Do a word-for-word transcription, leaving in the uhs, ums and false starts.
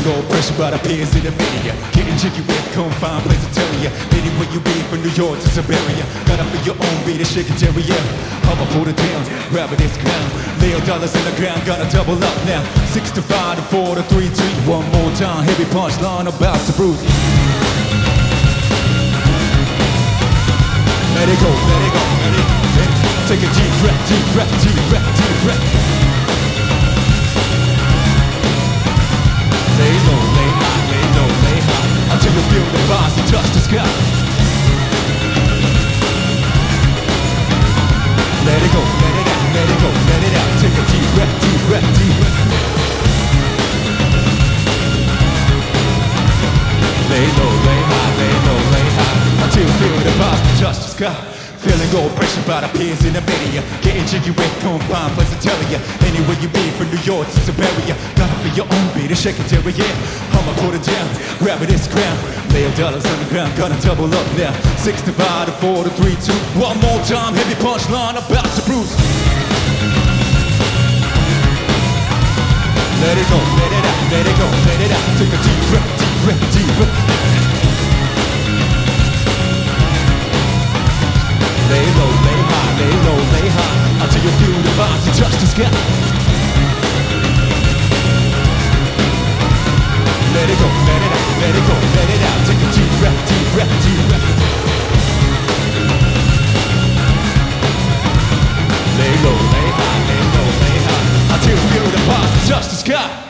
go pressure by the peers in the media. Getting jiggy with confined place to tell ya. Anywhere you be from New York to Siberia. Gotta be your own beat and shake it, Jerry, yeah. I'ma pull it down, grab it this crown. Lay your dollars in the ground, gotta double up now. Six to five to four to three, two. One more time, heavy punchline about to bruise. Let it go, let it go, let it go. Take a deep breath, deep breath, deep breath, deep breath. Lay low, lay high, lay low, lay high, until you feel the vibes and touch the sky. Let it go, let it out, let it go, let it out. Take a deep breath, deep breath, deep breath. Lay low, lay high, lay low, lay high, until you feel the vibes and touch the sky. Feeling gold pressure by the peers in the media. Getting jiggy with confined place to tell ya. Anywhere you be from New York to Siberia. Gotta be your own beat and shake it, Jerry, yeah. I'ma put it down, grab it this crown. Lay your dollars on the ground, gonna double up now. Six to five to four to three, two. One more time, heavy punchline about to bruise. Let it go, let it out, let it go, let it out. Take a deep breath, deep breath, deep breath. Lay low, lay high, lay low, lay high, until you feel the vibes and touch the sky. Let it go, let it out, let it go, let it out. Take a deep breath, deep breath, deep breath. Lay low, lay high, lay low, lay high, until you feel the vibes and touch the sky.